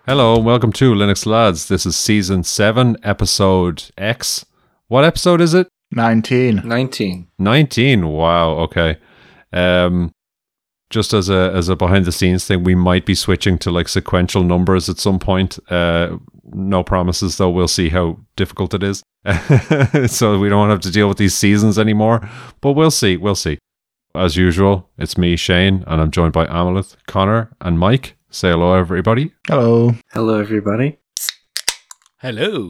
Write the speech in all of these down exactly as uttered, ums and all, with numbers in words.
Hello and welcome to Linux Lads. This is season seven, episode X. What episode is it? nineteen. nineteen. nineteen. Wow, okay. Um, just as a as a behind the scenes thing, we might be switching to like sequential numbers at some point. Uh, no promises though. We'll see how difficult it is. So we don't have to deal with these seasons anymore. But we'll see. We'll see. As usual, it's me, Shane, and I'm joined by Amalith, Connor, and Mike. Say hello, everybody. Hello. Hello, everybody. Hello.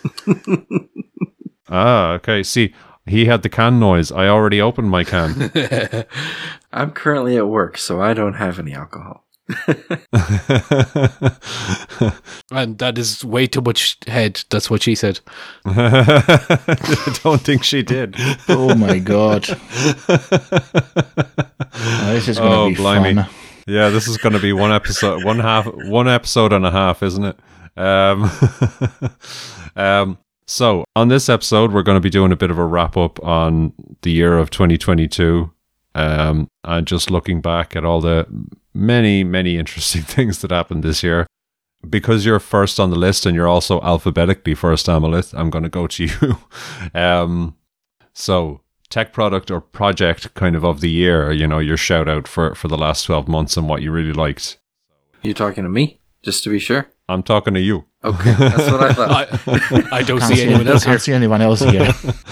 Ah, okay. See, he had the can noise. I already opened my can. I'm currently at work, so I don't have any alcohol. And that is way too much head. That's what she said. I don't think she did. Oh my god. Oh, this is going to Oh, be blimey. fun. Yeah, this is going to be one episode, one half, one episode and a half, isn't it? Um, um, so on this episode, we're going to be doing a bit of a wrap up on the year of twenty twenty-two, um, and just looking back at all the many, many interesting things that happened this year. Because you're first on the list and you're also alphabetically first, Amalith, I'm going to go to you. um, so. Tech product or project kind of of the year, you know, your shout out for, for the last twelve months and what you really liked. You talking to me, just to be sure? I'm talking to you. Okay, that's what I thought. I, I don't Can't see anyone else here. Can't see anyone else here.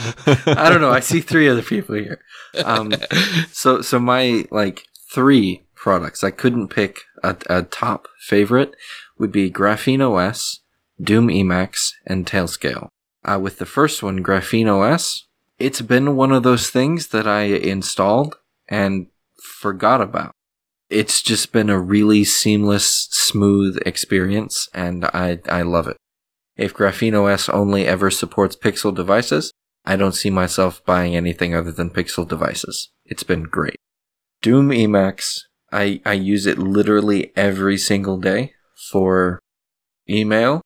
I don't know. I see three other people here. Um, so, so my like three products, I couldn't pick a, a top favorite, would be Graphene O S, Doom Emacs, and Tailscale. Uh, with the first one, Graphene O S, it's been one of those things that I installed and forgot about. It's just been a really seamless, smooth experience, and I, I love it. If Graphene O S only ever supports Pixel devices, I don't see myself buying anything other than Pixel devices. It's been great. Doom Emacs, I, I use it literally every single day for email,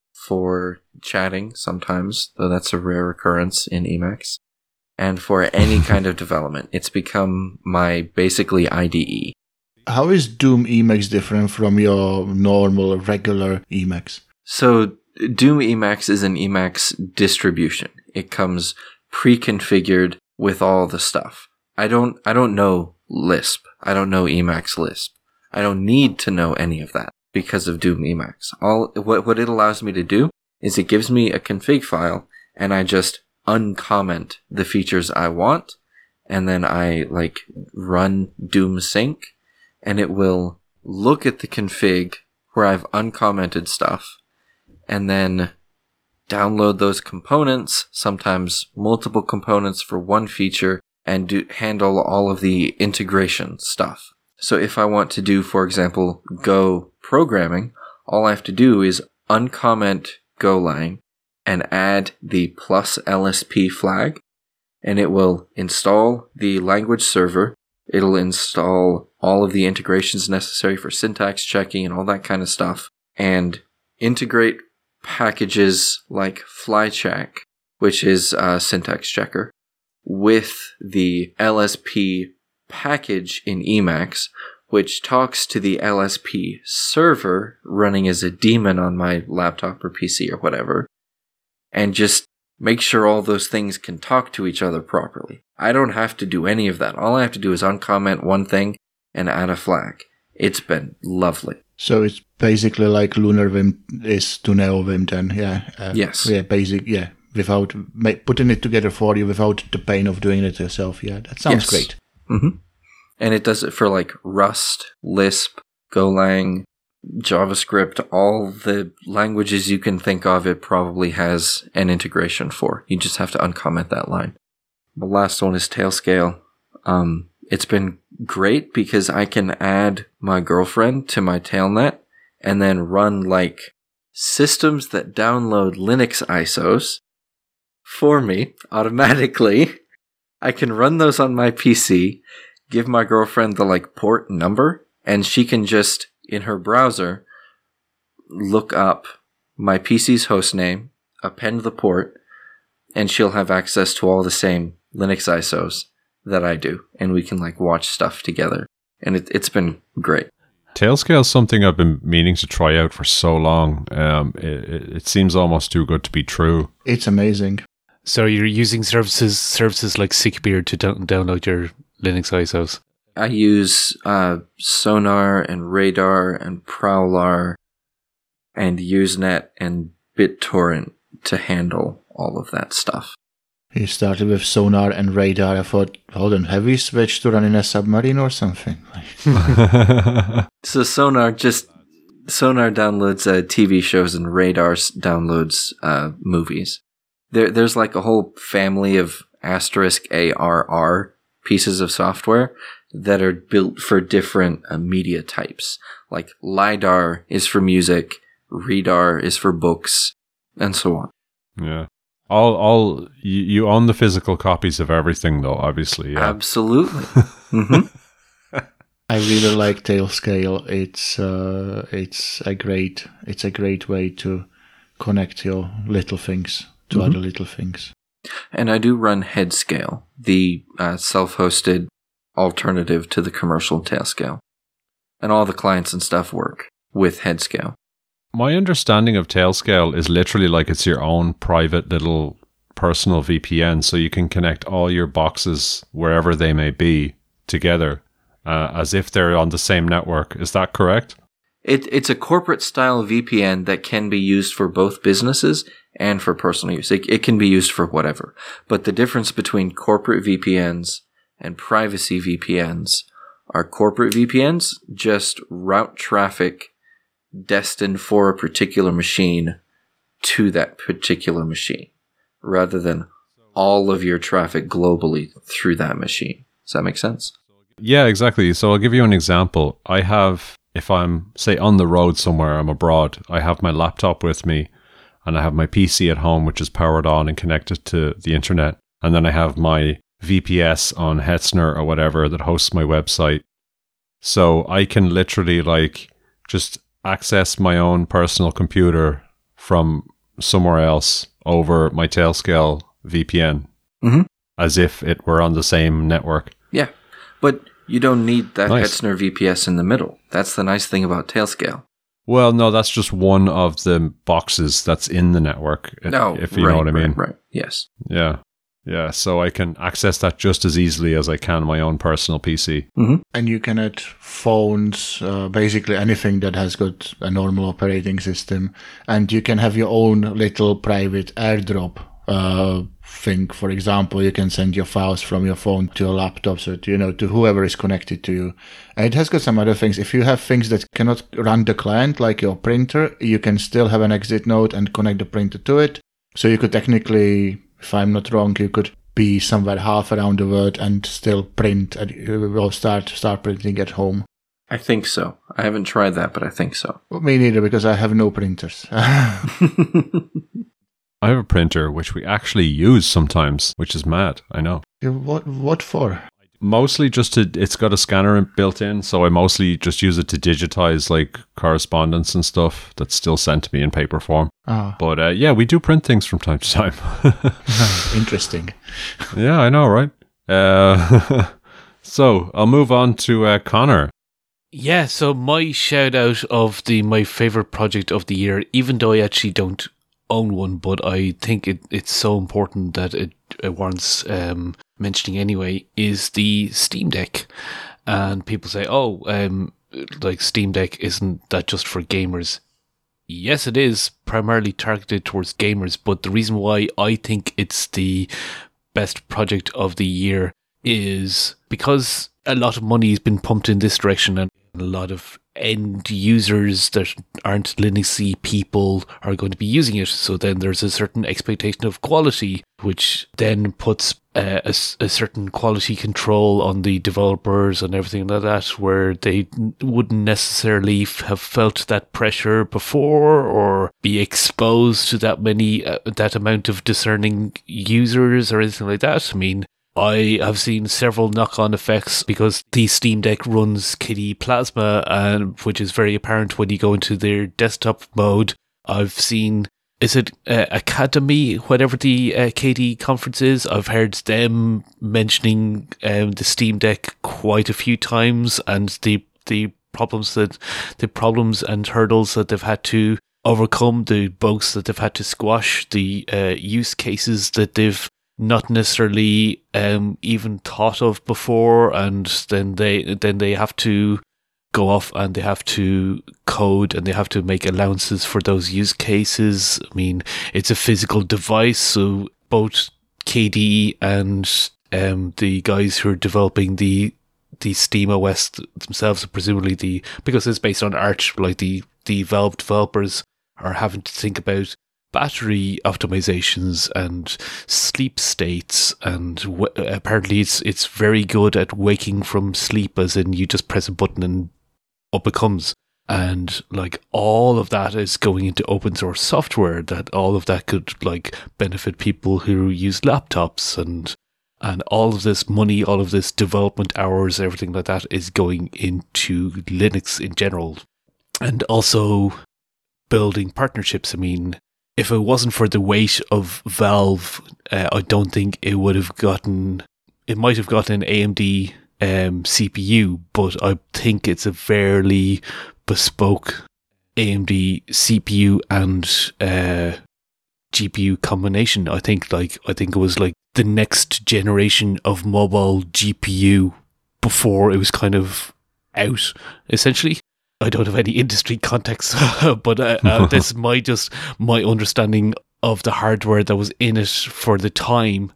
for chatting sometimes, though that's a rare occurrence in Emacs, and for any kind of development. It's become my basically I D E. How is Doom Emacs different from your normal, regular Emacs? So Doom Emacs is an Emacs distribution. It comes pre-configured with all the stuff. I don't I don't know Lisp. I don't know Emacs Lisp. I don't need to know any of that because of Doom Emacs. All what what it allows me to do is it gives me a config file, and I just uncomment the features I want, and then I like run Doom Sync, and it will look at the config where I've uncommented stuff, and then download those components, sometimes multiple components for one feature, and do handle all of the integration stuff. So if I want to do, for example, Go programming, all I have to do is uncomment Golang and add the plus L S P flag, and it will install the language server. It'll install all of the integrations necessary for syntax checking and all that kind of stuff, and integrate packages like FlyCheck, which is a syntax checker, with the L S P package in Emacs, which talks to the L S P server running as a daemon on my laptop or P C or whatever, and just make sure all those things can talk to each other properly. I don't have to do any of that. All I have to do is uncomment one thing and add a flag. It's been lovely. So it's basically like Lunar Vim is to Neo Vim then, yeah. Uh, Yes. Yeah, basic, yeah. Without ma- putting it together for you, without the pain of doing it yourself. Yeah, that sounds Yes. great. Mm-hmm. And it does it for like Rust, Lisp, Golang, JavaScript, all the languages you can think of, it probably has an integration for. You just have to uncomment that line. The last one is Tailscale. Um, it's been great because I can add my girlfriend to my Tailnet and then run like systems that download Linux I S Os for me automatically. I can run those on my P C, give my girlfriend the like port number, and she can just, in her browser, look up my P C's hostname, append the port, and she'll have access to all the same Linux I S Os that I do, and we can like watch stuff together. And it, it's been great. Tailscale is something I've been meaning to try out for so long. Um, it, it, it seems almost too good to be true. It's amazing. So you're using services services like Sickbeard to down- download your Linux I S Os? I use uh, Sonar and Radar and Prowlar and Usenet and BitTorrent to handle all of that stuff. He started with Sonar and Radar. I thought, hold on, have we switched to running a submarine or something? So Sonar just Sonar downloads uh, T V shows and Radar s- downloads uh, movies. There, there's like a whole family of asterisk A R R pieces of software that are built for different uh, media types. Like LiDAR is for music, Radar is for books, and so on. Yeah. All, all you, you own the physical copies of everything, though. Obviously, yeah. Absolutely. hmm I really like Tailscale. It's uh, it's a great it's a great way to connect your little things to Mhm. other little things. And I do run Headscale, the uh, self-hosted alternative to the commercial Tailscale. And all the clients and stuff work with Headscale. My understanding of Tailscale is literally like it's your own private little personal V P N, so you can connect all your boxes wherever they may be together, uh, as if they're on the same network. Is that correct? It, it's a corporate-style V P N that can be used for both businesses and for personal use. It, it can be used for whatever. But the difference between corporate V P Ns and privacy V P Ns are corporate V P Ns just route traffic destined for a particular machine to that particular machine, rather than all of your traffic globally through that machine. Does that make sense? Yeah, exactly. So I'll give you an example. I have, if I'm, say, on the road somewhere, I'm abroad, I have my laptop with me, and I have my P C at home, which is powered on and connected to the internet. And then I have my V P S on Hetzner or whatever that hosts my website. So I can literally like just access my own personal computer from somewhere else over my Tailscale V P N, Mm-hmm. as if it were on the same network. Yeah, but you don't need that Nice. Hetzner V P S in the middle. That's the nice thing about Tailscale. Well, no, that's just one of the boxes that's in the network, if, No, if you right, know what I mean. Right, right, yes. Yeah. Yeah, so I can access that just as easily as I can my own personal P C. And you can add phones, uh, basically anything that has got a normal operating system. And you can have your own little private airdrop uh, thing. For example, you can send your files from your phone to your laptop, so to, you know, to whoever is connected to you. And it has got some other things. If you have things that cannot run the client, like your printer, you can still have an exit node and connect the printer to it. So you could technically, if I'm not wrong, you could be somewhere half around the world and still print at, or start start printing at home. I think so. I haven't tried that, but I think so. Me neither, because I have no printers. I have a printer which we actually use sometimes, which is mad, I know. what what for? Mostly just to, it's got a scanner built in, so I mostly just use it to digitize like correspondence and stuff that's still sent to me in paper form. Ah, But uh, yeah, we do print things from time to time. interesting. Yeah, I know, right? Uh, so I'll move on to uh, Connor. Yeah, so my shout out of the my favorite project of the year, even though I actually don't own one, but I think it, it's so important that it, it warrants um, mentioning anyway, is the Steam Deck. And people say, oh, um, like Steam Deck, isn't that just for gamers? Yes, it is primarily targeted towards gamers, but the reason why I think it's the best project of the year is because a lot of money has been pumped in this direction, and a lot of end users that aren't Linuxy people are going to be using it. So then there's a certain expectation of quality, which then puts uh, a, a certain quality control on the developers and everything like that, where they wouldn't necessarily f- have felt that pressure before or be exposed to that many, uh, that amount of discerning users or anything like that. I mean, I have seen several knock-on effects because the Steam Deck runs Kitty Plasma, and which is very apparent when you go into their desktop mode. I've seen, is it uh, Academy, whatever the uh, K D conference is? I've heard them mentioning um, the Steam Deck quite a few times, and the the problems that the problems and hurdles that they've had to overcome, the bugs that they've had to squash, the uh, use cases that they've not necessarily um, even thought of before, and then they then they have to go off and they have to code and they have to make allowances for those use cases. I mean, it's a physical device, so both K D E and um, the guys who are developing the the SteamOS themselves, presumably the because it's based on Arch, like the the Valve developers are having to think about battery optimizations and sleep states, and w- apparently it's it's very good at waking from sleep, as in you just press a button and up it comes. And like all of that is going into open source software, that all of that could like benefit people who use laptops, and and all of this money, all of this development hours, everything like that is going into Linux in general. And also building partnerships. I mean, if it wasn't for the weight of Valve, uh, I don't think it would have gotten, it might have gotten an A M D um, C P U, but I think it's a fairly bespoke A M D C P U and uh, G P U combination. I think like, I think it was like the next generation of mobile G P U before it was kind of out, essentially. I don't have any industry context, but uh, uh, this is my just my understanding of the hardware that was in it for the time,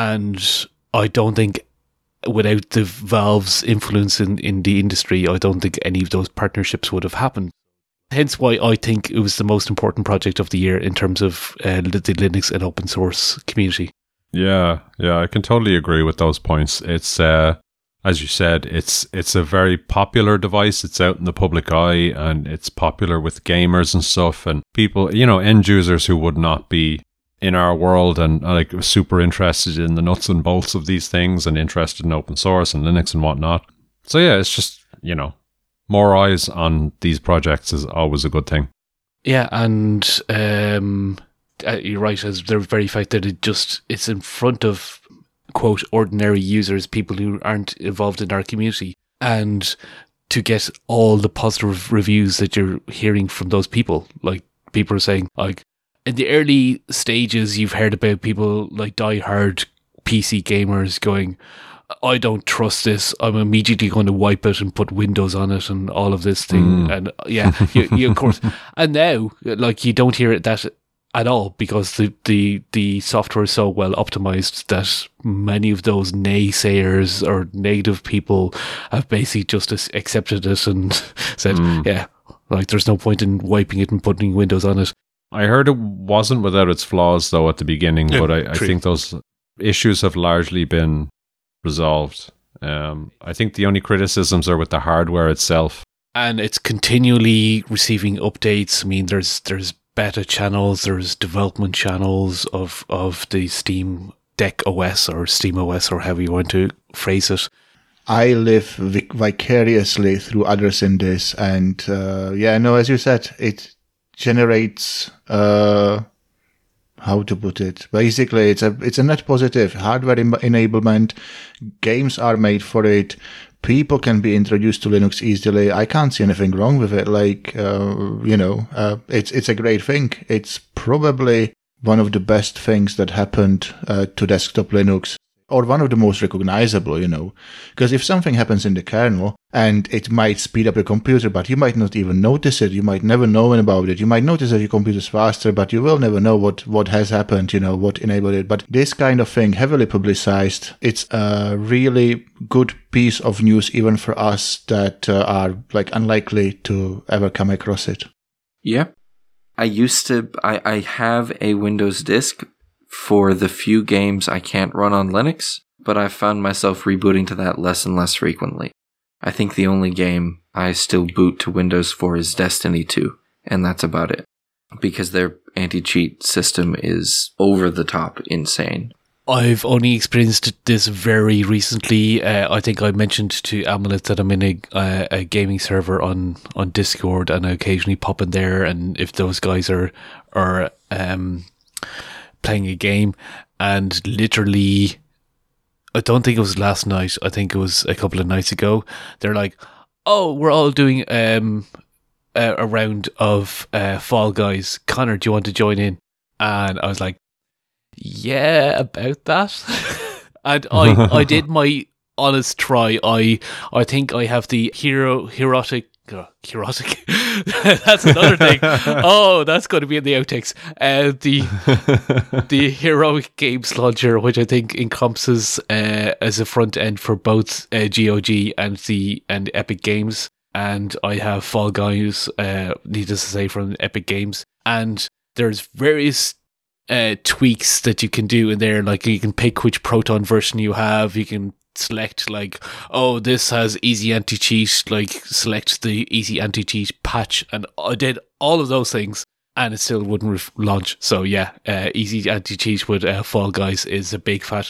and I don't think without the Valve's influence in, in the industry, I don't think any of those partnerships would have happened. Hence why I think it was the most important project of the year in terms of uh, the Linux and open source community. Yeah, yeah, I can totally agree with those points. It's uh as you said, it's it's a very popular device. It's out in the public eye, and it's popular with gamers and stuff, and people, you know, end users who would not be in our world and uh, like super interested in the nuts and bolts of these things and interested in open source and Linux and whatnot. So yeah, it's just, you know, more eyes on these projects is always a good thing. Yeah, and um, uh, you're right, as the very fact that it just it's in front of, quote, ordinary users, people who aren't involved in our community, and to get all the positive reviews that you're hearing from those people. Like, people are saying, like, in the early stages, you've heard about people like diehard P C gamers going, I don't trust this, I'm immediately going to wipe it and put Windows on it and all of this thing. Mm. And yeah, you, you, of course. And now, like, you don't hear it that at all, because the, the, the software is so well optimized that many of those naysayers or negative people have basically just accepted it and said, mm. yeah, like, there's no point in wiping it and putting Windows on it. I heard it wasn't without its flaws, though, at the beginning, yeah, but I, I think those issues have largely been resolved. Um, I think the only criticisms are with the hardware itself. And it's continually receiving updates. I mean, there's there's beta channels, there's development channels of, of the Steam Deck O S or SteamOS or however you want to phrase it. I live vic- vicariously through others in this, and uh, yeah, no, as you said, it generates uh, how to put it. Basically, it's a it's a net positive. Hardware em- enablement, games are made for it. People can be introduced to Linux easily. I can't see anything wrong with it. Like, uh, you know, uh, it's it's a great thing. It's probably one of the best things that happened uh, to desktop Linux, or one of the most recognizable, you know. Because if something happens in the kernel, and it might speed up your computer, but you might not even notice it. You might never know about it. You might notice that your computer's faster, but you will never know what, what has happened, you know, what enabled it. But this kind of thing, heavily publicized, it's a really good piece of news, even for us that uh, are like unlikely to ever come across it. Yeah. I used to, I, I have a Windows disk for the few games I can't run on Linux, but I've found myself rebooting to that less and less frequently. I think the only game I still boot to Windows for is Destiny two, and that's about it. Because their anti-cheat system is over the top insane. I've only experienced this very recently. Uh, I think I mentioned to Amulet that I'm in a, uh, a gaming server on, on Discord, and I occasionally pop in there, and if those guys are are um, playing a game, and literally, I don't think it was last night, I think it was a couple of nights ago, they're like, oh, we're all doing um a, a round of uh, Fall Guys. Connor, do you want to join in? And I was like, yeah, about that. And I, I did my honest try. I I think I have the hero heroic uh, heroic. That's another thing. Oh, that's going to be in the outtakes. Uh, the the heroic games launcher, which I think encompasses uh, as a front end for both uh, G O G and the and Epic Games. And I have Fall Guys, uh, needless to say, from Epic Games. And there's various uh, tweaks that you can do in there. Like you can pick which Proton version you have. You can select like, oh, this has easy anti-cheat. Like select the easy anti-cheat patch. And I did all of those things, and it still wouldn't ref- launch. So yeah, uh, easy anti-cheat with uh, Fall Guys is a big fat.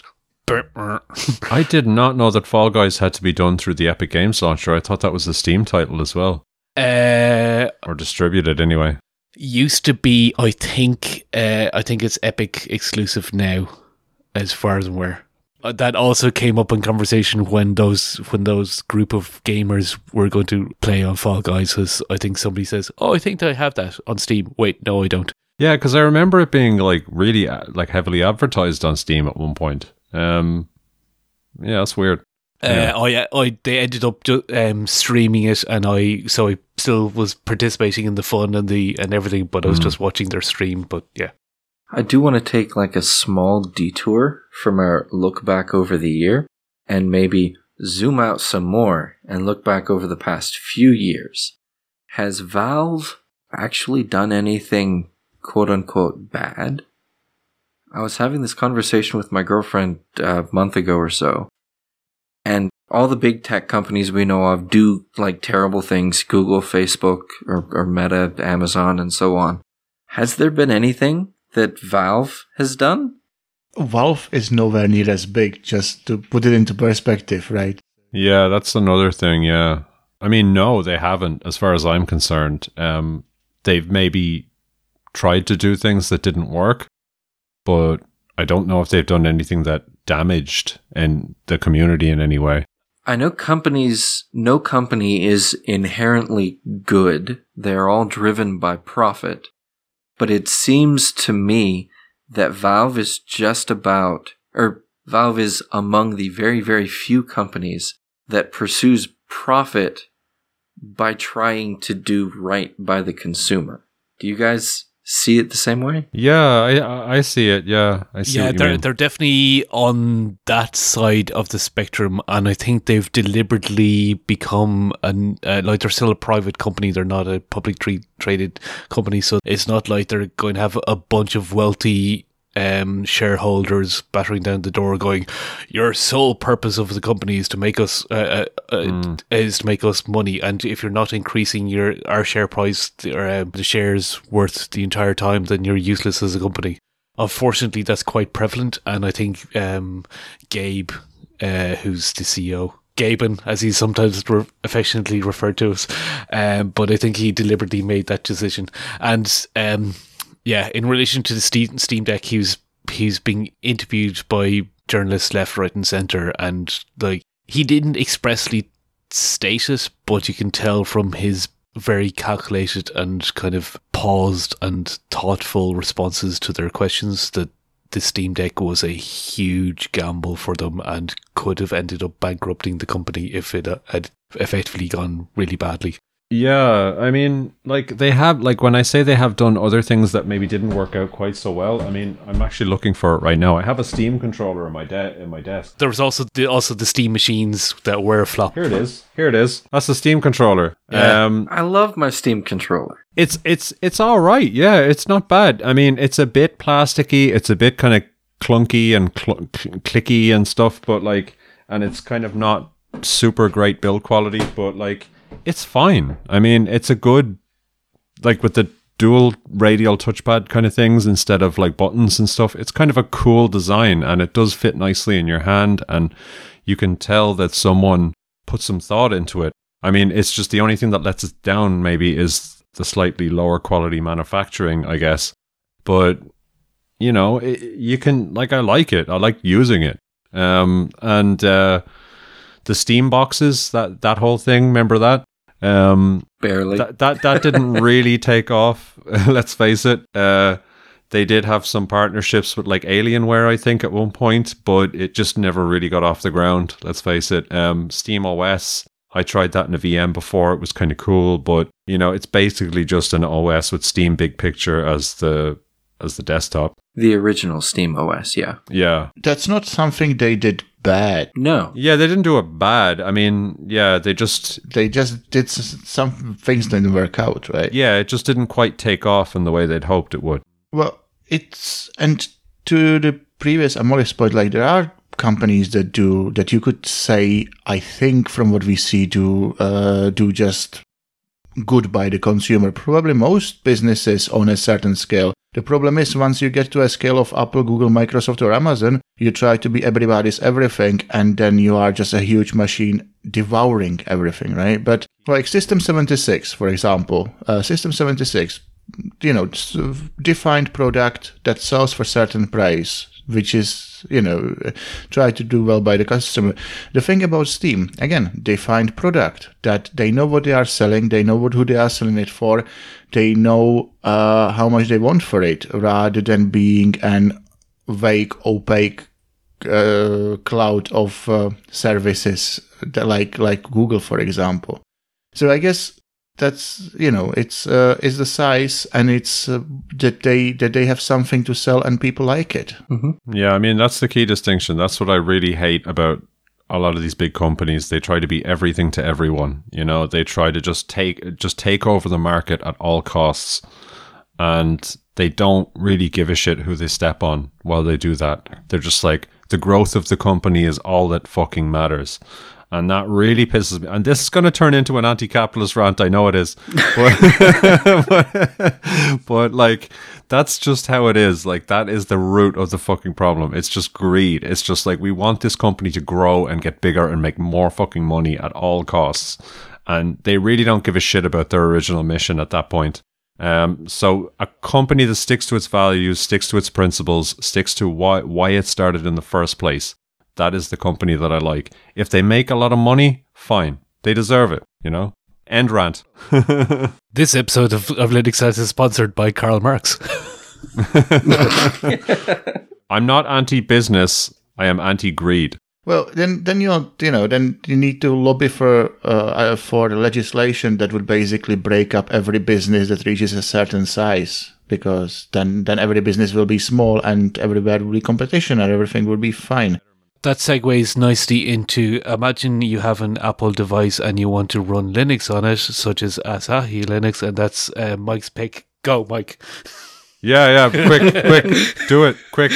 I did not know that Fall Guys had to be done through the Epic Games launcher. I thought that was a Steam title as well. Uh, or distributed anyway. Used to be, I think, uh, I think it's Epic exclusive now, as far as I'm aware. Uh, that also came up in conversation when those when those group of gamers were going to play on Fall Guys, because I think somebody says, oh, I think I have that on Steam. Wait, no, I don't. Yeah, because I remember it being like really uh, like heavily advertised on Steam at one point. Um, yeah, that's weird. Uh, I, I, they ended up ju- um, streaming it, and I, so I still was participating in the fun and the and everything, but I was mm. just watching their stream. But yeah, I do want to take like a small detour from our look back over the year, and maybe zoom out some more and look back over the past few years. Has Valve actually done anything "quote unquote" bad? I was having this conversation with my girlfriend uh, a month ago or so, and all the big tech companies we know of do like terrible things, Google, Facebook, or, or Meta, Amazon, and so on. Has there been anything that Valve has done? Valve is nowhere near as big, just to put it into perspective, right? Yeah, that's another thing, yeah. I mean, no, they haven't, as far as I'm concerned. Um, they've maybe tried to do things that didn't work, but I don't know if they've done anything that damaged in the community in any way. I know companies, no company is inherently good. They're all driven by profit. But it seems to me that Valve is just about, or Valve is among the very, very few companies that pursues profit by trying to do right by the consumer. Do you guys see it the same way? Yeah, I I see it. Yeah, I see. Yeah, what you they're mean. they're definitely on that side of the spectrum, and I think they've deliberately become an uh, like they're still a private company. They're not a public tra- traded company, so it's not like they're going to have a bunch of wealthy um, shareholders battering down the door, going, "Your sole purpose of the company is to make us uh, uh, mm. is to make us money, and if you're not increasing your our share price or uh, the shares worth the entire time, then you're useless as a company." Unfortunately, that's quite prevalent, and I think um, Gabe, uh, who's the C E O, Gaben, as he's sometimes re- affectionately referred to us, um, but I think he deliberately made that decision, and. Um, Yeah, in relation to the Steam, Steam Deck, he was, he's being interviewed by journalists left, right and centre, and like he didn't expressly state it, but you can tell from his very calculated and kind of paused and thoughtful responses to their questions that the Steam Deck was a huge gamble for them and could have ended up bankrupting the company if it had effectively gone really badly. Yeah, I mean, like, they have, like, when I say they have done other things that maybe didn't work out quite so well, I mean, I'm actually looking for it right now. I have a Steam controller in my de- in my desk. There was also the, also the Steam machines that were a flop. Here it is. Here it is. That's the Steam controller. Yeah. Um, I love my Steam controller. It's, it's, it's all right. Yeah, it's not bad. I mean, it's a bit plasticky. It's a bit kind of clunky and cl- cl- clicky and stuff, but, like, and it's kind of not super great build quality, but, like, it's fine. I mean, it's a good, like with the dual radial touchpad kind of things instead of like buttons and stuff. It's kind of a cool design, and it does fit nicely in your hand, and you can tell that someone put some thought into it. I mean, it's just the only thing that lets us down maybe is the slightly lower quality manufacturing, I guess. But, you know, it, you can, like, I like it. I like using it. Um, and, uh, the Steam boxes, that, that whole thing, remember that? Um, Barely. That that, that didn't really take off. Let's face it. Uh, they did have some partnerships with like Alienware, I think, at one point, but it just never really got off the ground. Let's face it. Um, SteamOS, I tried that in a V M before. It was kind of cool, but you know, it's basically just an O S with Steam Big Picture as the as the desktop. The original SteamOS, yeah. Yeah. That's not something they did bad. No. Yeah, they didn't do it bad. I mean, yeah, they just... They just did s- some things didn't work out, right? Yeah, it just didn't quite take off in the way they'd hoped it would. Well, it's... And to the previous Amoris point, like, there are companies that do... That you could say, I think, from what we see, do, uh, do just good by the consumer. Probably most businesses on a certain scale. The problem is, once you get to a scale of Apple, Google, Microsoft, or Amazon, you try to be everybody's everything, and then you are just a huge machine devouring everything, right? But like System seventy-six, for example, uh, System seventy-six, you know, defined product that sells for certain price, which is, you know, try to do well by the customer. The thing about Steam, again, defined product that they know what they are selling, they know what who they are selling it for, they know uh, how much they want for it, rather than being an vague, opaque uh, cloud of uh, services that, like like Google, for example. So I guess that's, you know, it's uh, it's the size, and it's uh, that they that they have something to sell and people like it. Mm-hmm. Yeah, I mean, that's the key distinction. That's what I really hate about a lot of these big companies. They try to be everything to everyone. You know, they try to just take just take over the market at all costs, and they don't really give a shit who they step on while they do that. They're just like, the growth of the company is all that fucking matters. And that really pisses me. And this is going to turn into an anti-capitalist rant. I know it is. But, but, but, like, that's just how it is. Like, that is the root of the fucking problem. It's just greed. It's just like, we want this company to grow and get bigger and make more fucking money at all costs. And they really don't give a shit about their original mission at that point. Um, so a company that sticks to its values, sticks to its principles, sticks to why why it started in the first place, that is the company that I like. If they make a lot of money, fine. They deserve it, you know? End rant. This episode of, of Linux Sites is sponsored by Karl Marx. I'm not anti-business. I am anti-greed. Well, then, then you you know, then you need to lobby for uh, for legislation that would basically break up every business that reaches a certain size, because then then every business will be small and everywhere will be competition and everything will be fine. That segues nicely into, imagine you have an Apple device and you want to run Linux on it, such as Asahi Linux, and that's uh, Mike's pick. Go, Mike. Yeah, yeah, quick, quick, do it, quick.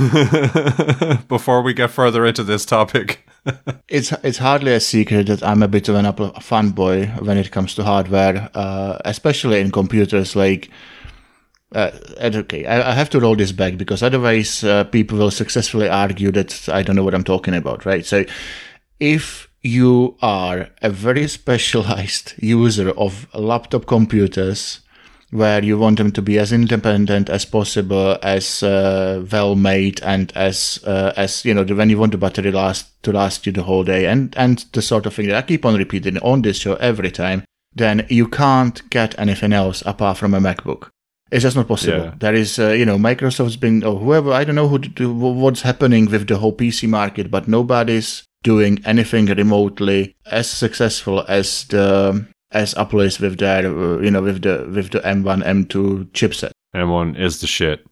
Before we get further into this topic. It's it's hardly a secret that I'm a bit of an Apple fanboy when it comes to hardware, uh, especially in computers. Like, uh, and okay, I, I have to roll this back, because otherwise uh, people will successfully argue that I don't know what I'm talking about, right? So if you are a very specialized user of laptop computers, where you want them to be as independent as possible, as uh, well made, and as uh, as you know, when you want the battery last to last you the whole day, and and the sort of thing that I keep on repeating on this show every time, then you can't get anything else apart from a MacBook. It's just not possible. Yeah. There is, uh, you know, Microsoft's been, or whoever, I don't know who to, what's happening with the whole P C market, but nobody's doing anything remotely as successful as the as Apple is with their, uh, you know, with the with the M one, M two chipset. M one is the shit.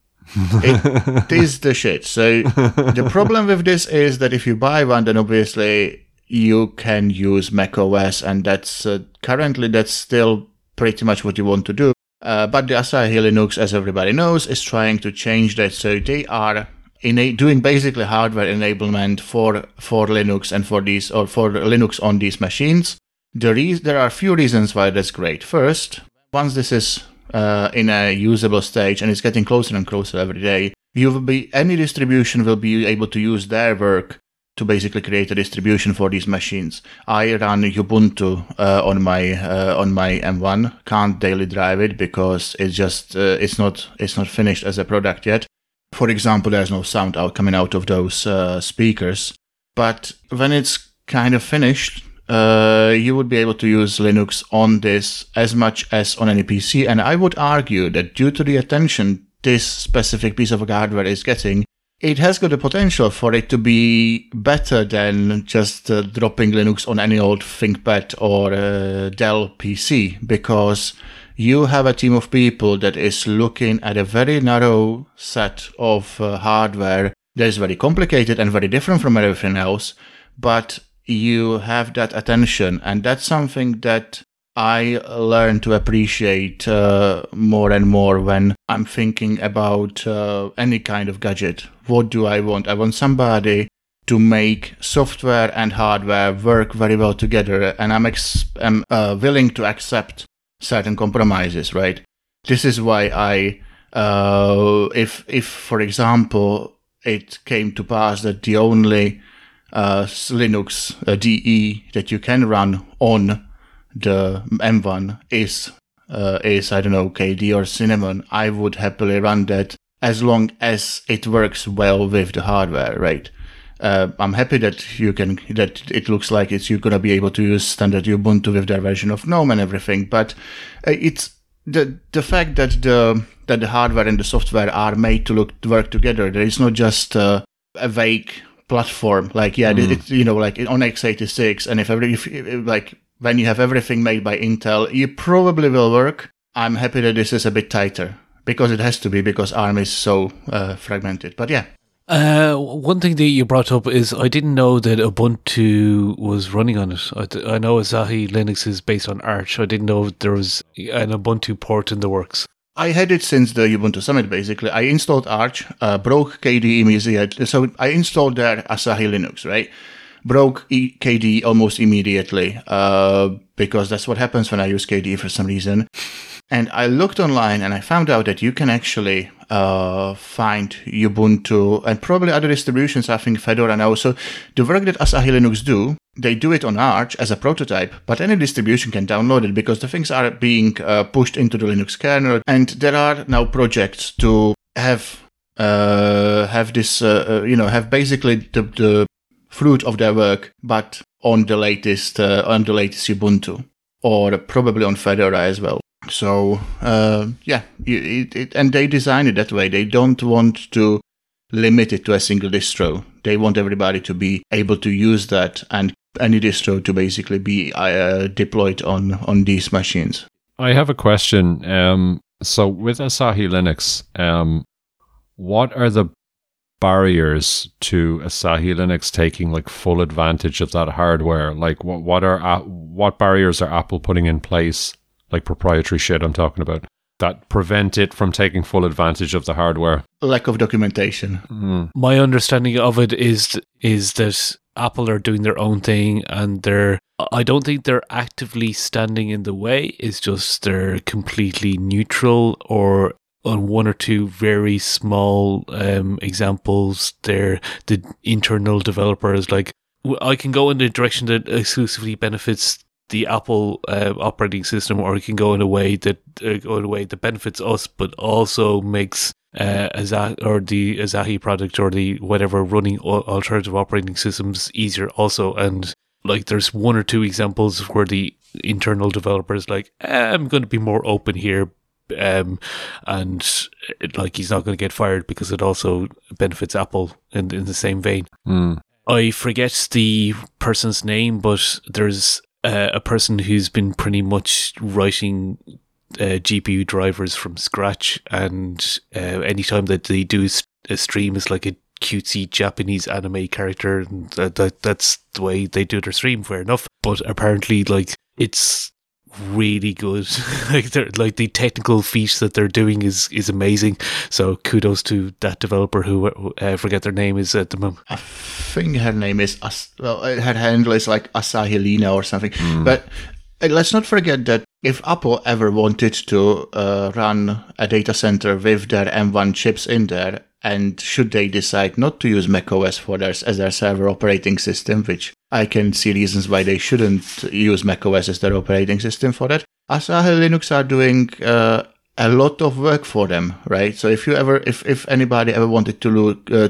It is the shit. So the problem with this is that if you buy one, then obviously you can use macOS, and that's uh, currently that's still pretty much what you want to do. Uh, but the Asahi Linux, as everybody knows, is trying to change that. So they are in doing basically hardware enablement for for Linux and for these, or for Linux on these machines. The re- there are a few reasons why that's great. First, once this is uh, in a usable stage, and it's getting closer and closer every day, you will be any distribution will be able to use their work to basically create a distribution for these machines. I run Ubuntu uh, on my uh, on my M one. Can't daily drive it because it's just uh, it's not it's not finished as a product yet. For example, there's no sound out coming out of those uh, speakers. But when it's kind of finished, uh, you would be able to use Linux on this as much as on any P C. And I would argue that due to the attention this specific piece of hardware is getting, it has got the potential for it to be better than just uh, dropping Linux on any old ThinkPad or uh, Dell P C, because you have a team of people that is looking at a very narrow set of uh, hardware that is very complicated and very different from everything else, but you have that attention, and that's something that I learn to appreciate uh, more and more when I'm thinking about uh, any kind of gadget. What do I want? I want somebody to make software and hardware work very well together, and I'm, ex- I'm uh, willing to accept certain compromises, right? This is why I, uh, if, if, for example, it came to pass that the only uh, Linux uh, D E that you can run on the M one is, uh, is, I don't know, K D or Cinnamon, I would happily run that as long as it works well with the hardware, right? Uh, I'm happy that you can, that it looks like it's, you're going to be able to use standard Ubuntu with their version of GNOME and everything, but uh, it's the, the fact that the, that the hardware and the software are made to look, to work together. There is not just uh, a vague platform, like, yeah, mm. it, you know, like on x eighty-six, and if every, if, if, like, when you have everything made by Intel, you probably will work. I'm happy that this is a bit tighter, because it has to be, because ARM is so uh, fragmented. But yeah. Uh, one thing that you brought up is I didn't know that Ubuntu was running on it. I, th- I know Asahi Linux is based on Arch. I didn't know there was an Ubuntu port in the works. I had it since the Ubuntu Summit, basically. I installed Arch, uh, broke K D immediately. So I installed there Asahi Linux, right? Broke e- K D almost immediately, uh, because that's what happens when I use K D for some reason. And I looked online and I found out that you can actually uh, find Ubuntu and probably other distributions, I think Fedora now. So the work that Asahi Linux do, they do it on Arch as a prototype, but any distribution can download it because the things are being uh, pushed into the Linux kernel. And there are now projects to have uh, have this, uh, you know, have basically the, the fruit of their work, but on the latest uh, on the latest Ubuntu, or probably on Fedora as well. So, uh, yeah, it, it, and they design it that way. They don't want to limit it to a single distro. They want everybody to be able to use that, and any distro to basically be uh, deployed on, on these machines. I have a question. Um, so with Asahi Linux, um, what are the barriers to Asahi Linux taking like full advantage of that hardware? Like, what what are uh, what barriers are Apple putting in place? Like proprietary shit I'm talking about, that prevent it from taking full advantage of the hardware? Lack of documentation. Mm. My understanding of it is is that Apple are doing their own thing, and they're, I don't think they're actively standing in the way. It's just they're completely neutral, or on one or two very small um, examples, they're the internal developers. Like, I can go in the direction that exclusively benefits the Apple uh, operating system, or it can go in a way that uh, go in a way that benefits us, but also makes uh, Asahi, or the Asahi product, or the whatever running alternative operating systems easier also. And like, there's one or two examples where the internal developers like, eh, I'm going to be more open here, um, and it, like, he's not going to get fired because it also benefits Apple in in the same vein. Mm. I forget the person's name, but there's Uh, a person who's been pretty much writing uh, G P U drivers from scratch, and uh, anytime that they do a stream, it's like a cutesy Japanese anime character, and that, that that's the way they do their stream. Fair enough, but apparently, like, it's really good. like, like the technical feat that they're doing is is amazing. So kudos to that developer who uh, I forget their name is at the moment. I think her name is As- well, her handle is like Asahi Lina or something. Mm. But uh, let's not forget that if Apple ever wanted to uh, run a data center with their M one chips in there, and should they decide not to use macOS for their, as their server operating system, which I can see reasons why they shouldn't use macOS as their operating system for that, Asahi Linux are doing uh, a lot of work for them, right? So if you ever, if, if anybody ever wanted to look uh, to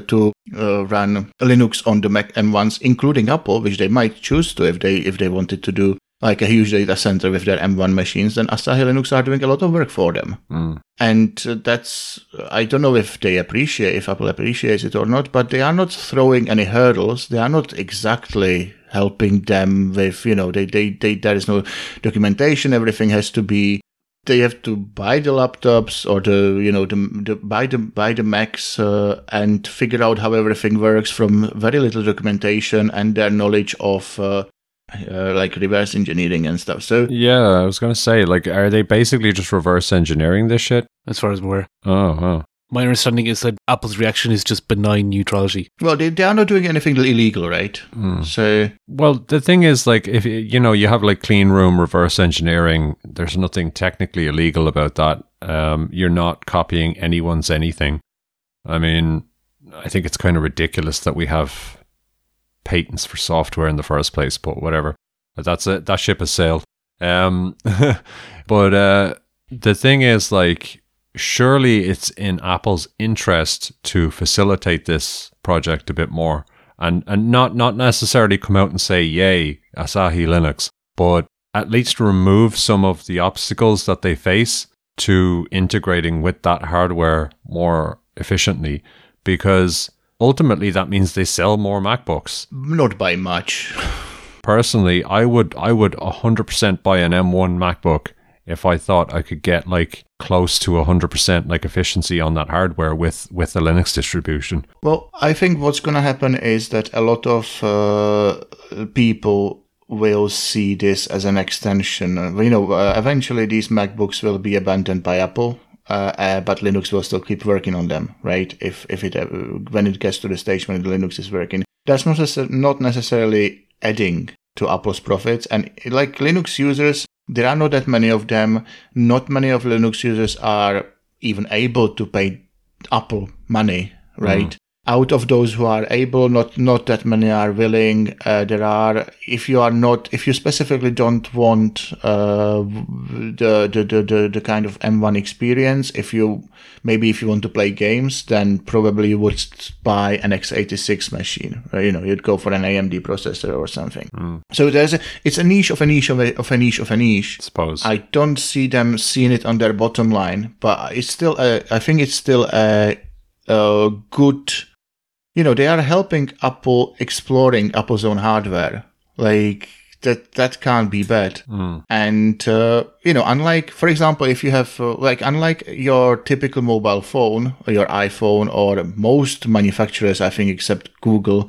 uh, run Linux on the Mac M ones, including Apple, which they might choose to if they if they wanted to do like a huge data center with their M one machines, then Asahi Linux are doing a lot of work for them. Mm. And uh, that's, I don't know if they appreciate, if Apple appreciates it or not, but they are not throwing any hurdles. They are not exactly helping them with, you know, they, they, they, there is no documentation. Everything has to be, they have to buy the laptops or the, you know, the, the buy the, buy the Macs uh, and figure out how everything works from very little documentation and their knowledge of, uh, Uh, like reverse engineering and stuff. So yeah, I was going to say, like, are they basically just reverse engineering this shit? As far as I'm aware. Oh, oh. My understanding is that Apple's reaction is just benign neutrality. Well, they, they are not doing anything illegal, right? Mm. So, well, the thing is, like, if you know, you have like clean room reverse engineering, there's nothing technically illegal about that. Um, you're not copying anyone's anything. I mean, I think it's kind of ridiculous that we have patents for software in the first place, but whatever. That's it. That ship has sailed. Um, but uh, the thing is, like, surely it's in Apple's interest to facilitate this project a bit more, and and not not necessarily come out and say, "Yay, Asahi Linux," but at least remove some of the obstacles that they face to integrating with that hardware more efficiently, because ultimately, that means they sell more MacBooks. Not by much. Personally, I would I would one hundred percent buy an M one MacBook if I thought I could get like close to one hundred percent like efficiency on that hardware with, with the Linux distribution. Well, I think what's going to happen is that a lot of uh, people will see this as an extension. You know, uh, eventually these MacBooks will be abandoned by Apple. Uh, uh, but Linux will still keep working on them, right? If if it uh, when it gets to the stage when the Linux is working, that's not necess- not necessarily adding to Apple's profits. And like Linux users, there are not that many of them. Not many of Linux users are even able to pay Apple money, right? Mm. Out of those who are able, not not that many are willing. Uh, there are, if you are not, if you specifically don't want uh, the, the the the the kind of M one experience, if you maybe if you want to play games, then probably you would buy an x eighty-six machine. Right? You know, you'd go for an A M D processor or something. Mm. So there's a, it's a niche of a niche of a, of a niche of a niche. I suppose I don't see them seeing it on their bottom line, but it's still a, I think it's still a, a good. You know, they are helping Apple exploring Apple's own hardware. Like, that that can't be bad. Mm. And, uh, you know, unlike, for example, if you have, uh, like, unlike your typical mobile phone, or your iPhone, or most manufacturers, I think, except Google,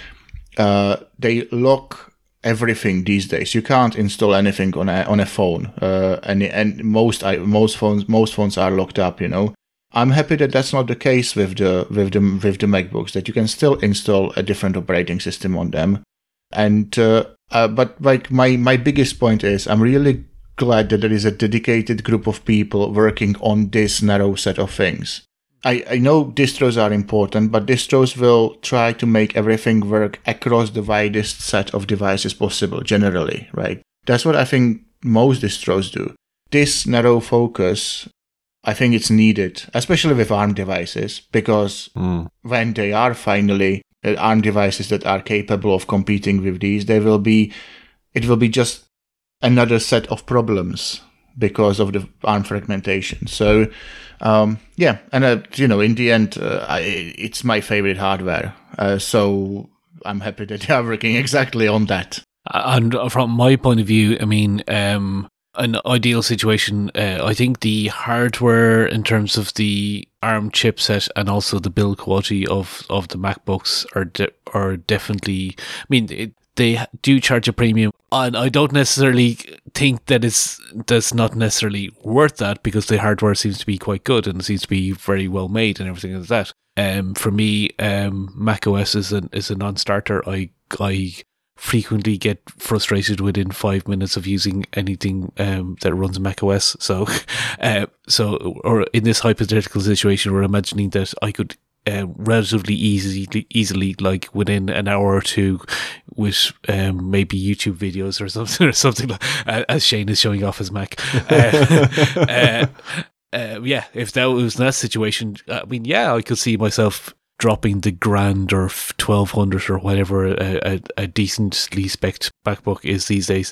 uh, they lock everything these days. You can't install anything on a on a phone. Uh, and and most I, most phones most phones are locked up, you know. I'm happy that that's not the case with the with the with the MacBooks. That you can still install a different operating system on them, and uh, uh, but like my my biggest point is I'm really glad that there is a dedicated group of people working on this narrow set of things. I I know distros are important, but distros will try to make everything work across the widest set of devices possible. Generally, right? That's what I think most distros do. This narrow focus, I think it's needed, especially with ARM devices, because mm. when they are finally uh, ARM devices that are capable of competing with these, they will be, it will be just another set of problems because of the ARM fragmentation. So, um, yeah, and uh, you know, in the end, uh, I, it's my favorite hardware. Uh, so I'm happy that they are working exactly on that. And from my point of view, I mean, um, an ideal situation, uh, I think the hardware in terms of the ARM chipset and also the build quality of, of the MacBooks are de- are definitely, I mean, it, they do charge a premium, and I don't necessarily think that it's that's not necessarily worth that, because the hardware seems to be quite good and it seems to be very well made and everything like that. Um, for me, um, macOS is a is a non-starter. I I. frequently get frustrated within five minutes of using anything um, that runs macOS. So, uh, so, or in this hypothetical situation, we're imagining that I could uh, relatively easily, easily, like within an hour or two, with um, maybe YouTube videos or something, or something like, uh, as Shane is showing off his Mac. Uh, uh, uh, yeah, if that was that situation, I mean, yeah, I could see myself dropping the grand or twelve hundred or whatever a, a, a decently spec'd MacBook is these days.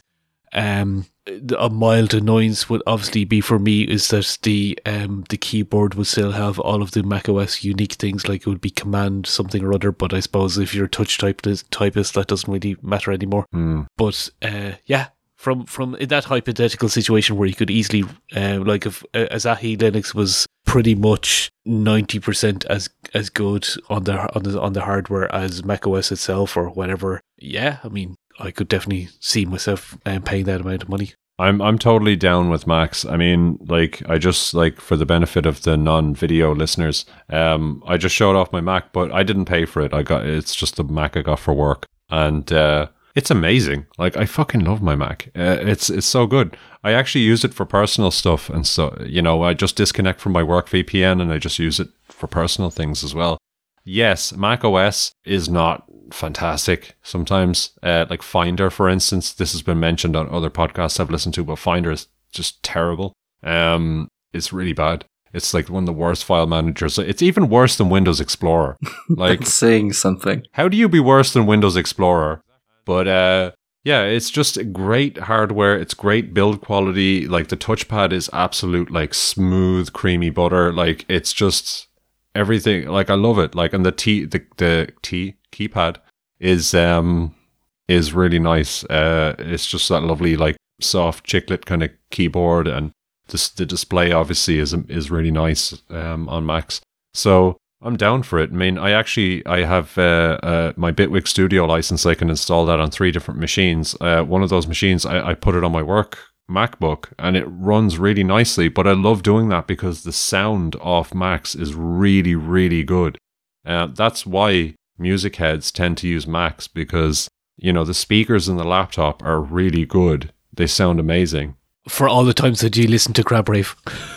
Um, a mild annoyance would obviously be for me is that the um the keyboard would still have all of the macOS unique things, like it would be command something or other, but I suppose if you're a touch typist, typist that doesn't really matter anymore. Mm. But uh, yeah, from from in that hypothetical situation where you could easily, uh, like if uh, Asahi Linux was pretty much ninety percent as as good on the on the on the hardware as macOS itself or whatever. Yeah, I mean, I could definitely see myself um, paying that amount of money. I'm I'm totally down with Macs. I mean, like, I just, like, for the benefit of the non-video listeners, um, I just showed off my Mac, but I didn't pay for it. I got it's just the Mac I got for work, and uh, it's amazing. Like, I fucking love my Mac. Uh, it's it's so good. I actually use it for personal stuff, and so, you know, I just disconnect from my work V P N, and I just use it for personal things as well. Yes, Mac O S is not fantastic sometimes. Uh, like Finder, for instance, this has been mentioned on other podcasts I've listened to, but Finder is just terrible. Um, it's really bad. It's like one of the worst file managers. It's even worse than Windows Explorer. Like, That's saying something. How do you be worse than Windows Explorer? But uh, yeah, it's just great hardware. It's great build quality. Like, the touchpad is absolute, like, smooth, creamy butter. Like, it's just everything. Like, I love it. Like, and the T, the the T keypad is um is really nice. Uh, it's just that lovely, like, soft chiclet kind of keyboard, and this, the display obviously is is really nice um on Macs. So I'm down for it. I mean, I actually I have uh, uh my Bitwig Studio license. I can install that on three different machines. Uh, one of those machines, I, I put it on my work MacBook, and it runs really nicely. But I love doing that because the sound off Macs is really, really good. Uh, that's why music heads tend to use Macs, because, you know, the speakers in the laptop are really good. They sound amazing. For all the times that you listen to Crab Rave.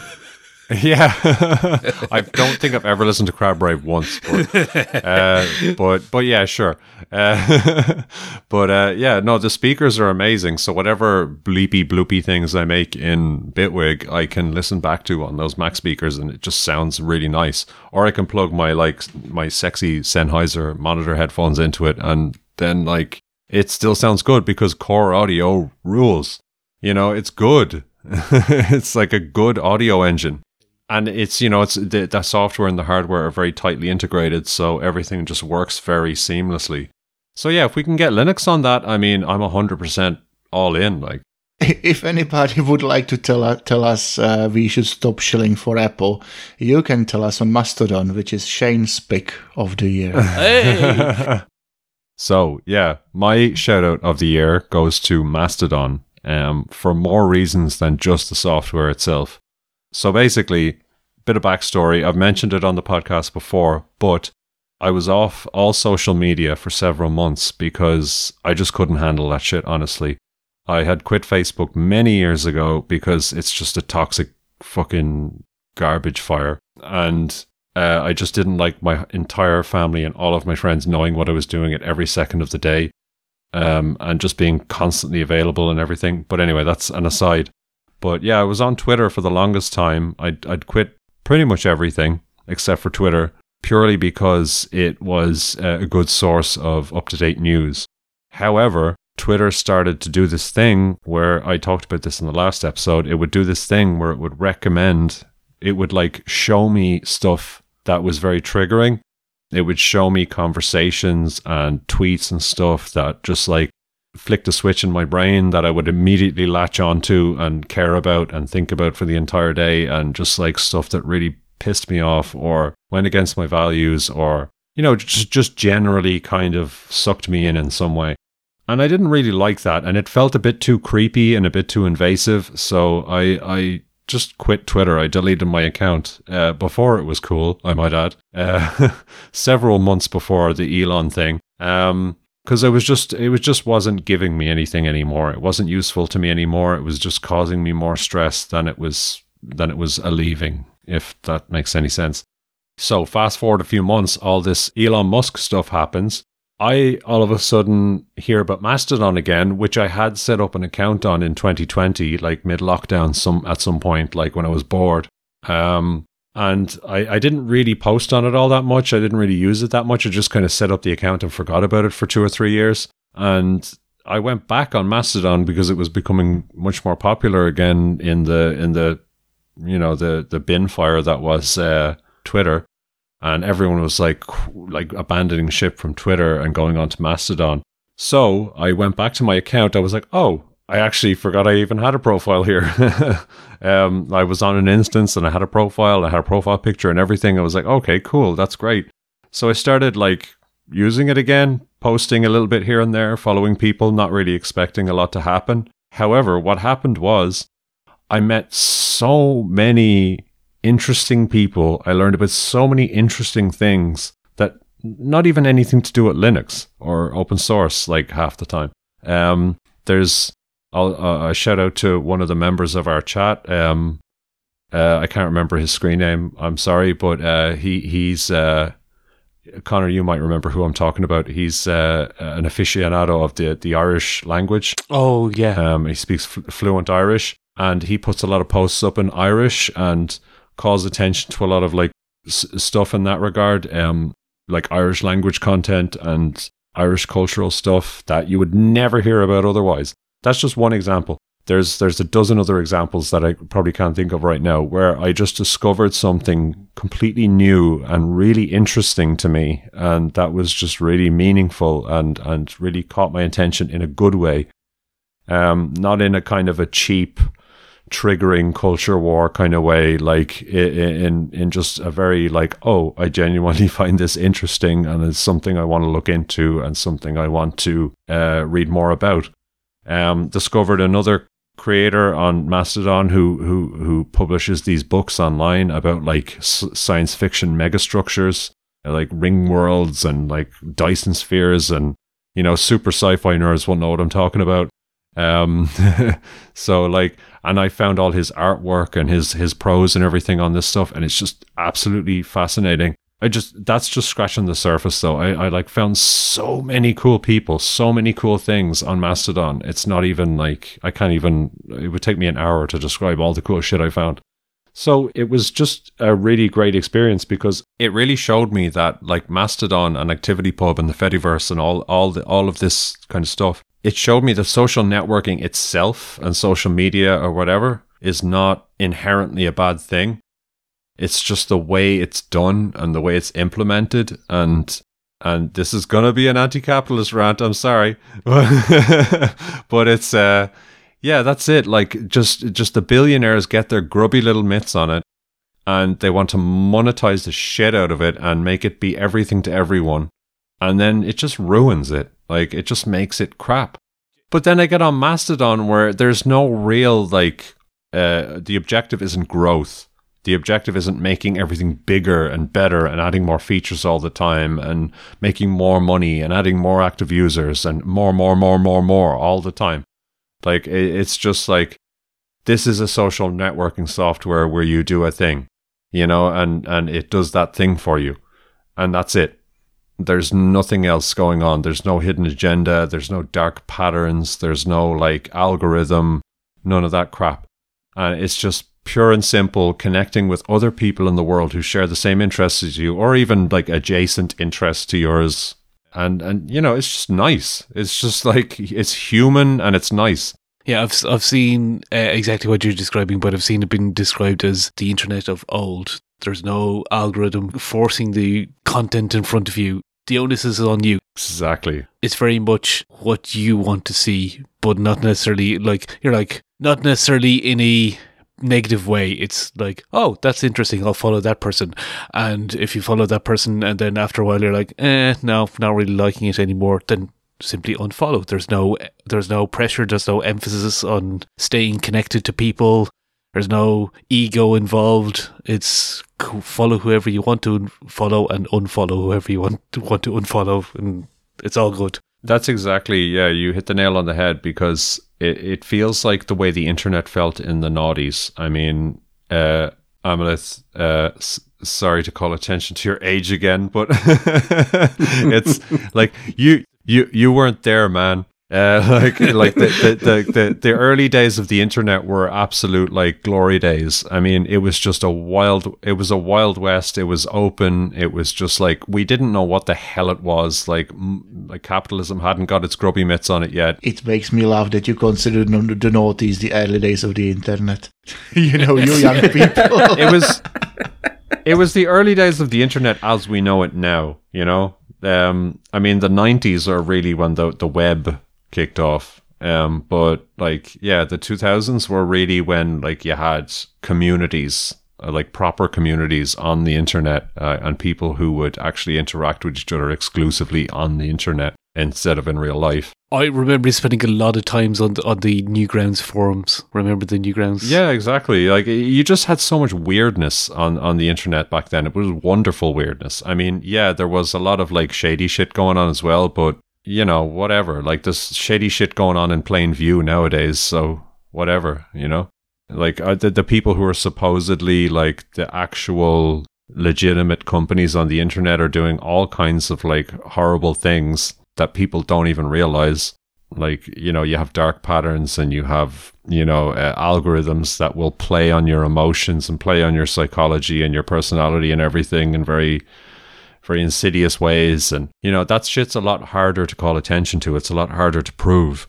Yeah. I don't think I've ever listened to Crab Rave once, but uh, but, but yeah, sure. Uh, but uh, yeah, no, the speakers are amazing. So whatever bleepy bloopy things I make in Bitwig, I can listen back to on those Mac speakers, and it just sounds really nice. Or I can plug my, like, my sexy Sennheiser monitor headphones into it, and then, like, it still sounds good because Core Audio rules. You know, it's good. It's like a good audio engine. And it's, you know, it's the, the software and the hardware are very tightly integrated, so everything just works very seamlessly. So yeah, if we can get Linux on that, I mean, I'm one hundred percent all in. Like, if anybody would like to tell us, tell us uh, we should stop shilling for Apple, you can tell us on Mastodon, which is Shane's pick of the year. Hey! So yeah, my shout out of the year goes to Mastodon, um, for more reasons than just the software itself. So basically, bit of backstory. I've mentioned it on the podcast before, but I was off all social media for several months because I just couldn't handle that shit, honestly. I had quit Facebook many years ago because it's just a toxic fucking garbage fire. And uh, I just didn't like my entire family and all of my friends knowing what I was doing at every second of the day, um, and just being constantly available and everything. But anyway, that's an aside. But yeah, I was on Twitter for the longest time. I'd, I'd quit pretty much everything except for Twitter, purely because it was a good source of up-to-date news. However, Twitter started to do this thing where, I talked about this in the last episode, it would do this thing where it would recommend, it would like show me stuff that was very triggering. It would show me conversations and tweets and stuff that just like flicked a switch in my brain that I would immediately latch onto and care about and think about for the entire day, and just like stuff that really pissed me off or went against my values, or, you know, just just generally kind of sucked me in in some way. And I didn't really like that, and it felt a bit too creepy and a bit too invasive, so I I just quit Twitter. I deleted my account uh, before it was cool, I might add, uh, several months before the Elon thing. Um Because it was just, it was just wasn't giving me anything anymore. It wasn't useful to me anymore. It was just causing me more stress than it was than it was alleviating, if that makes any sense. So fast forward a few months, all this Elon Musk stuff happens. I all of a sudden hear about Mastodon again, which I had set up an account on in twenty twenty, like mid lockdown, some at some point, like when I was bored. Um, And I, I didn't really post on it all that much. I didn't really use it that much. I just kind of set up the account and forgot about it for two or three years. And I went back on Mastodon because it was becoming much more popular again in the in the you know the the bin fire that was uh, Twitter, and everyone was like like abandoning ship from Twitter and going on to Mastodon. So I went back to my account. I was like, oh, I actually forgot I even had a profile here. um, I was on an instance and I had a profile. I had a profile picture and everything. I was like, okay, cool, that's great. So I started like using it again, posting a little bit here and there, following people, not really expecting a lot to happen. However, what happened was I met so many interesting people. I learned about so many interesting things that not even anything to do with Linux or open source, like half the time. Um, there's I'll, uh, a shout out to one of the members of our chat. Um, uh, I can't remember his screen name. I'm sorry, but uh, he he's uh, Connor. You might remember who I'm talking about. He's uh, an aficionado of the the Irish language. Oh yeah. Um, he speaks fl- fluent Irish, and he puts a lot of posts up in Irish and calls attention to a lot of like s- stuff in that regard. Um, like Irish language content and Irish cultural stuff that you would never hear about otherwise. That's just one example. There's there's a dozen other examples that I probably can't think of right now where I just discovered something completely new and really interesting to me, and that was just really meaningful and, and really caught my attention in a good way. Um, not in a kind of a cheap, triggering culture war kind of way, like in in just a very like, oh, I genuinely find this interesting and it's something I want to look into and something I want to uh, read more about. Um, discovered another creator on Mastodon who who who publishes these books online about like s- science fiction megastructures, like ring worlds and like Dyson spheres, and you know, super sci-fi nerds won't know what I'm talking about. Um, so like, and I found all his artwork and his his prose and everything on this stuff, and it's just absolutely fascinating. I just, that's just scratching the surface though. I, I like found so many cool people, so many cool things on Mastodon. It's not even like, I can't even, it would take me an hour to describe all the cool shit I found. So it was just a really great experience because it really showed me that like Mastodon and ActivityPub and the Fediverse and all, all the, all of this kind of stuff, it showed me that social networking itself and social media or whatever is not inherently a bad thing. It's just the way it's done and the way it's implemented. And and this is going to be an anti-capitalist rant, I'm sorry. But it's, uh, yeah, that's it. Like, just, just the billionaires get their grubby little mitts on it. And they want to monetize the shit out of it and make it be everything to everyone. And then it just ruins it. Like, it just makes it crap. But then I get on Mastodon where there's no real, like, uh, the objective isn't growth. The objective isn't making everything bigger and better and adding more features all the time and making more money and adding more active users and more, more, more, more, more all the time. Like, it's just like, this is a social networking software where you do a thing, you know, and, and it does that thing for you. And that's it. There's nothing else going on. There's no hidden agenda. There's no dark patterns. There's no like algorithm, none of that crap. And it's just pure and simple connecting with other people in the world who share the same interests as you, or even like adjacent interests to yours. And, and you know, it's just nice. It's just like, it's human and it's nice. Yeah, I've I've seen uh, exactly what you're describing, but I've seen it being described as the internet of old. There's no algorithm forcing the content in front of you. The onus is on you. Exactly. It's very much what you want to see, but not necessarily like, you're like, not necessarily in a negative way. It's like, oh, that's interesting, I'll follow that person. And if you follow that person and then after a while you're like, eh, no, not really liking it anymore, then simply unfollow. There's no there's no pressure, there's no emphasis on staying connected to people, there's no ego involved. It's follow whoever you want to follow and unfollow whoever you want to want to unfollow, and it's all good. That's exactly, yeah, you hit the nail on the head, because it, it feels like the way the internet felt in the noughties. I mean, uh, Amalith, uh, s- sorry to call attention to your age again, but it's like, you, you, you weren't there, man. Uh, like like the, the, the, the, the early days of the internet were absolute like glory days. I mean, it was just a wild, it was a wild west. It was open. It was just like, we didn't know what the hell it was. Like, m- like capitalism hadn't got its grubby mitts on it yet. It makes me laugh that you consider the noughties the early days of the internet. You know, you young people. It was, it was the early days of the internet as we know it now, you know? Um, I mean, the nineties are really when the, the web kicked off, um but like yeah the two thousands were really when like you had communities, uh, like proper communities on the internet, uh, and people who would actually interact with each other exclusively on the internet instead of in real life. I remember spending a lot of times on the, on the Newgrounds forums. Remember the Newgrounds? Yeah, exactly. Like, you just had so much weirdness on on the internet back then. It was wonderful weirdness. I mean, yeah, there was a lot of like shady shit going on as well, but you know, whatever. Like, there's shady shit going on in plain view nowadays, so whatever, you know? Like, uh, the, the people who are supposedly, like, the actual legitimate companies on the internet are doing all kinds of, like, horrible things that people don't even realize. Like, you know, you have dark patterns and you have, you know, uh, algorithms that will play on your emotions and play on your psychology and your personality and everything in very... very insidious ways, and you know that shit's a lot harder to call attention to. It's a lot harder to prove,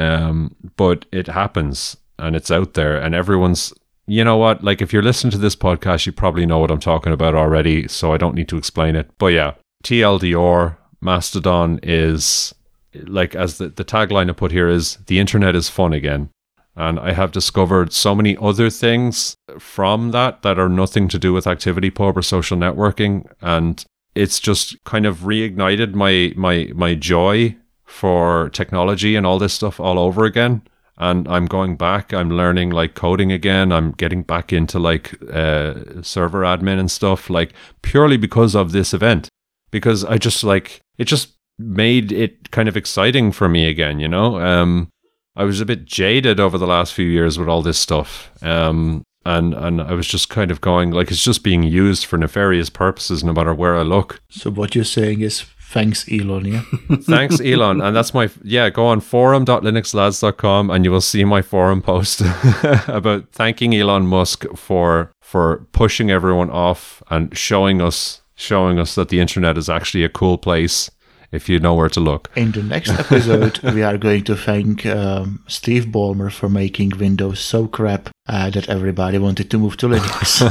um but it happens and it's out there, and everyone's, you know what, like, if you're listening to this podcast, you probably know what I'm talking about already, so I don't need to explain it. But yeah, T L D R, Mastodon is, like, as the, the tagline I put here is, the internet is fun again. And I have discovered so many other things from that that are nothing to do with ActivityPub or social networking, and it's just kind of reignited my my my joy for technology and all this stuff all over again. And I'm going back, I'm learning like coding again, I'm getting back into like uh, server admin and stuff, like purely because of this event. Because I just like, it just made it kind of exciting for me again, you know? Um, I was a bit jaded over the last few years with all this stuff. Um, And and I was just kind of going, like, it's just being used for nefarious purposes no matter where I look. So what you're saying is, thanks, Elon, yeah? Thanks, Elon. And that's my, yeah, go on forum dot linux lads dot com and you will see my forum post about thanking Elon Musk for for pushing everyone off and showing us, showing us that the internet is actually a cool place if you know where to look. In the next episode, we are going to thank um, Steve Ballmer for making Windows so crap uh, that everybody wanted to move to Linux.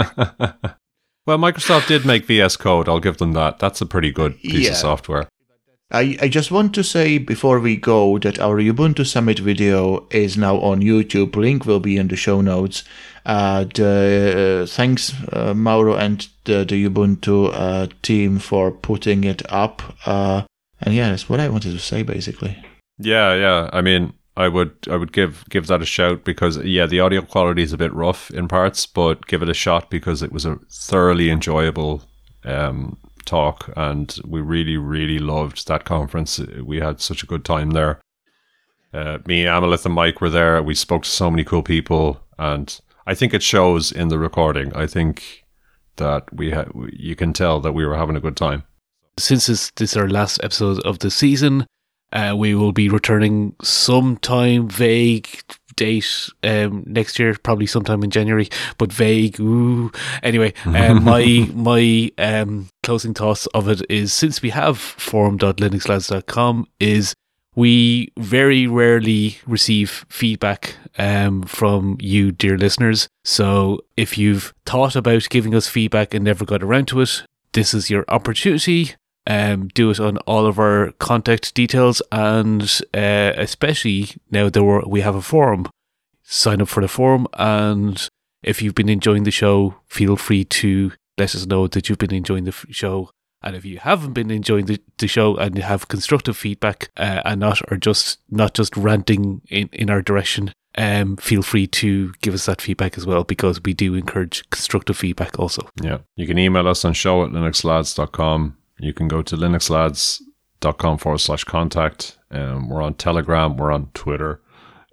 Well, Microsoft did make V S Code, I'll give them that. That's a pretty good piece Yeah. of software. I, I just want to say before we go that our Ubuntu Summit video is now on YouTube. Link will be in the show notes. Uh, the, uh, thanks, uh, Mauro and the, the Ubuntu uh, team for putting it up. Uh, and yeah, that's what I wanted to say, basically. Yeah, yeah. I mean, I would I would give give that a shout because, yeah, the audio quality is a bit rough in parts, but give it a shot because it was a thoroughly enjoyable um, talk, and we really, really loved that conference. We had such a good time there. Uh, me, Amalith, and Mike were there. We spoke to so many cool people, and I think it shows in the recording. I think that we ha- you can tell that we were having a good time. Since this, this is our last episode of the season, uh, we will be returning sometime, vague date, um, next year, probably sometime in January, but vague. Ooh. Anyway, um, my my um, closing thoughts of it is, since we have forum dot linux lads dot com, is we very rarely receive feedback um, from you, dear listeners. So if you've thought about giving us feedback and never got around to it, this is your opportunity. Um, do it on all of our contact details, and uh, especially now that we're, we have a forum, sign up for the forum. And if you've been enjoying the show, feel free to let us know that you've been enjoying the f- show. And if you haven't been enjoying the, the show and have constructive feedback uh, and not are just not just ranting in, in our direction, um, feel free to give us that feedback as well, because we do encourage constructive feedback also. Yeah, you can email us on show at linux lads dot com. You can go to linux lads dot com forward slash contact. Um, we're on Telegram. We're on Twitter.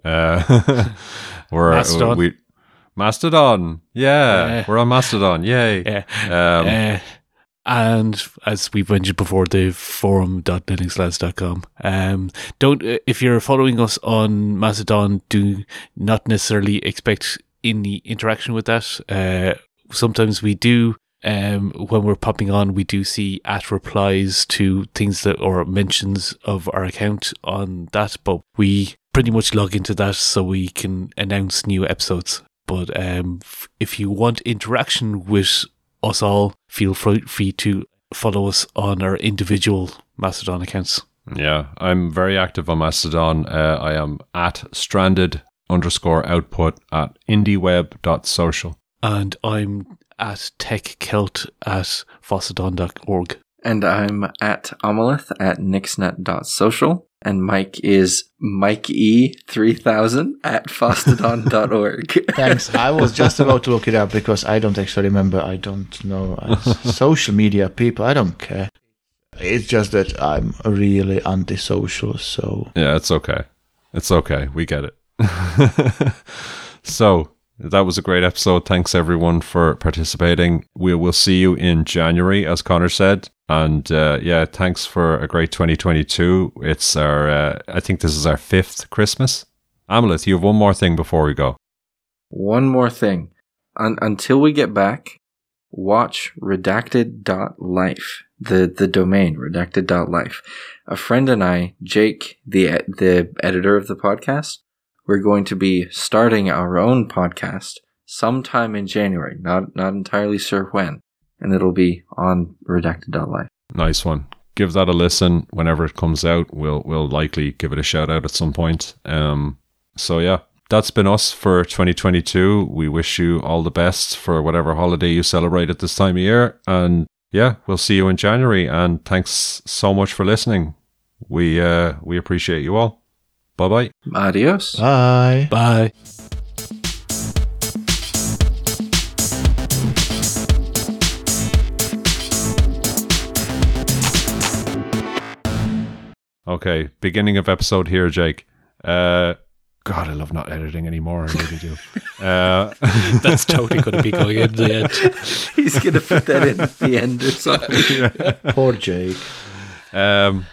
Uh, we're Mastodon. We, Mastodon. Yeah, Yeah. we're on Mastodon. Yay. Yeah. Um, Uh, And as we've mentioned before, the forum dot linux lads dot com. Um, don't, if you're following us on Mastodon, do not necessarily expect any interaction with that. Uh, sometimes we do. Um, when we're popping on, we do see at replies to things that or mentions of our account on that, but we pretty much log into that so we can announce new episodes. But um, f- if you want interaction with us all, feel free, free to follow us on our individual Mastodon accounts. Yeah, I'm very active on Mastodon. Uh, I am at stranded underscore output at indieweb dot social. And I'm at techcelt at fossadon dot org. And I'm at Amalith at nixnet dot social. And Mike is Mike E three thousand at fossadon dot org. Thanks. I was just about to look it up because I don't actually remember. I don't know. Social media people, I don't care. It's just that I'm really antisocial, so... Yeah, it's okay. It's okay. We get it. So... that was a great episode. Thanks everyone for participating. We will see you in January, as Connor said. And uh, yeah, thanks for a great twenty twenty-two. It's our, uh, I think this is our fifth Christmas. Amalith, you have one more thing before we go. One more thing. Un- until we get back, watch redacted dot life, the, the domain, redacted dot life. A friend and I, Jake, the the editor of the podcast, we're going to be starting our own podcast sometime in January. Not not entirely sure when. And it'll be on redacted dot life. Nice one. Give that a listen whenever it comes out. We'll we'll likely give it a shout out at some point. Um, so yeah, that's been us for twenty twenty-two. We wish you all the best for whatever holiday you celebrate at this time of year. And yeah, we'll see you in January. And thanks so much for listening. We uh, we appreciate you all. Bye-bye. Adios. Bye. Bye. Okay, beginning of episode here, Jake. Uh, God, I love not editing anymore. I really do. Uh, That's totally going to be going in the end. He's going to put that in at the end or something. Poor Jake. um,